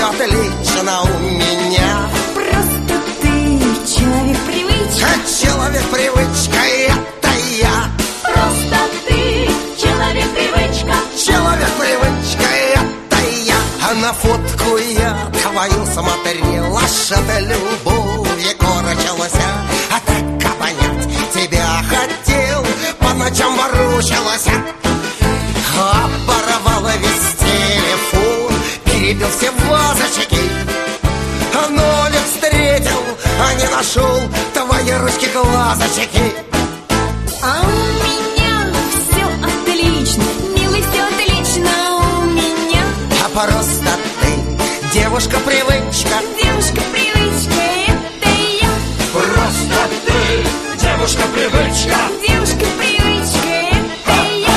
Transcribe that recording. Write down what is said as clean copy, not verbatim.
все отлично у меня. Просто ты человек-привычка. Человек-привычка, это я. Просто ты человек-привычка. Человек-привычка, это я. А на фотку я твою смотрел, аж от любви корчилась. А так обонять тебя хотел, по ночам ворочалась. Оборвала весь телефон, перебил все вазочки, но не встретил, а не нашел твои ручки глазочки. А у меня все отлично, милый, все отлично у меня. А просто ты девушка-привычка. Девушка-привычка, это я. Просто ты девушка-привычка. Девушка-привычка, это я.